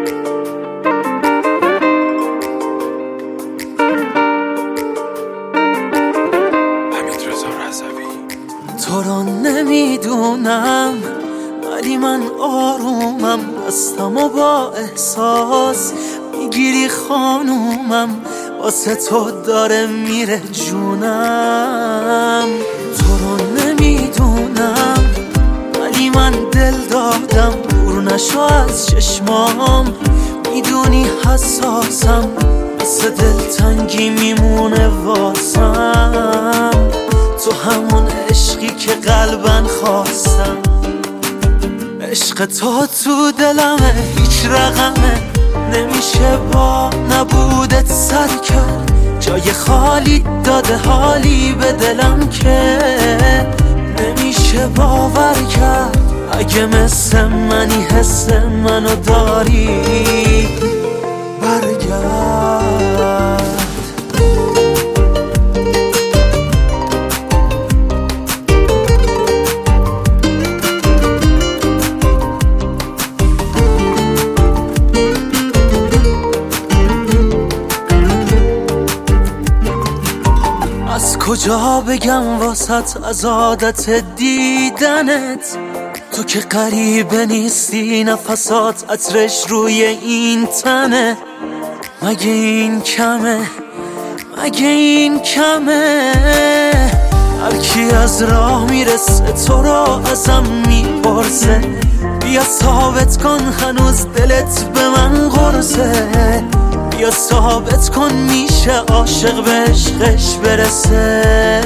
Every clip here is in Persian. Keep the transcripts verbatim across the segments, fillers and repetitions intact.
تو رو نمیدونم ولی من آرومم، هستم و با احساس میگیری خانومم، واسه تو داره میره جونم. تو رو نمیدونم ولی من دل دادم، دور نشو از چشمام، میدونی حساسم، واسه دلتنگی میمونه واسم. تو همون عشقی که قلبن خواستم، عشق تو تو دلمه، هیچ رقمه نمیشه با نبودت سر کرد. جای خالی داده حالی به دلم که نمیشه باور کرد. اگه مثل منی حس منو داری برگرد. از کجا بگم واسط از عادت دیدنت، تو که غریبه نیستی، نفسات عطرش روی این تنه. مگه این کمه، مگه این کمه؟ هر کی از راه میرسه تو را ازم میپرسه، بیا ثابت کن هنوز دلت به من غرزه، بیا ثابت کن میشه عاشق به عشقش برسه.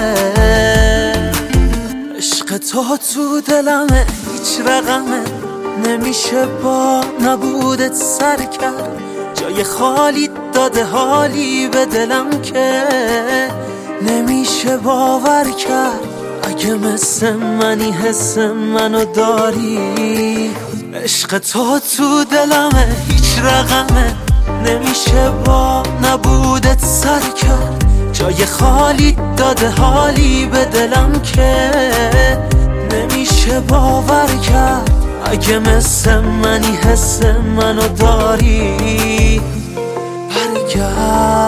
عشق تو تو دلمه، هیچ رقمه نمیشه با نبودت سر کرد. جای خالی داده حالی به دلم که نمیشه باور کرد. اگه مثل منی حس منو داری، عشق تو تو دلمه، هیچ رقمه نمیشه با نبودت سر کرد. جای خالی داده حالی به دلم که نمیشه باور کرد. اگه مثل منی حس منو داری برگرد.